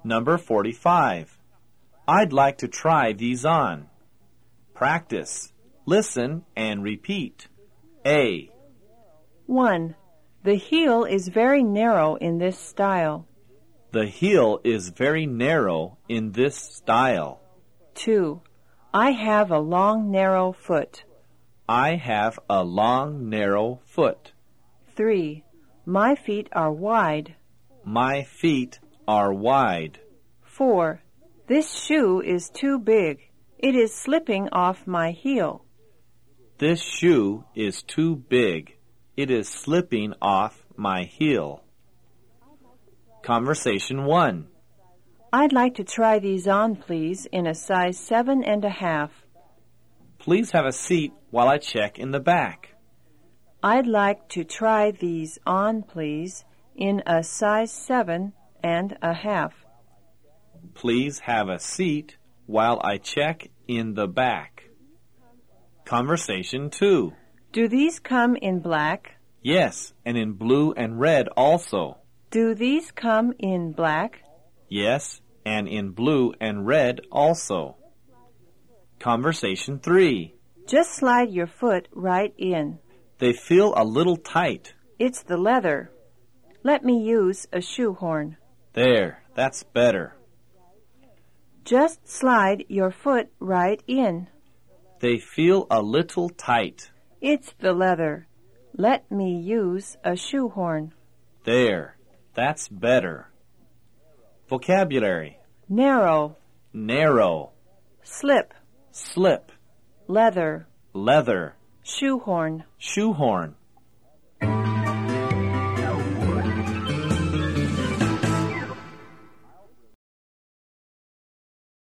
Number 45. I'd like to try these on. Practice. Listen and repeat. A. 1. The heel is very narrow in this style. The heel is very narrow in this style. 2. I have a long, narrow foot. I have a long, narrow foot. 3. My feet are wide. My feet are wide. 4. This shoe is too big. It is slipping off my heel. This shoe is too big. It is slipping off my heel. Conversation 1. I'd like to try these on, please, in a size 7.5. Please have a seat while I check in the back. I'd like to try these on, please, in a size 7.5. Please have a seat while I check in the back. Conversation 2. Do these come in black? Yes, and in blue and red also. Do these come in black? Yes, and in blue and red also. Conversation 3. Just slide your foot right in. They feel a little tight. It's the leather. Let me use a shoehorn. There, that's better. Just slide your foot right in. They feel a little tight. It's the leather. Let me use a shoehorn. There, that's better. Vocabulary. Narrow. Narrow. Slip. Slip. Leather. Leather. Shoehorn. Shoehorn.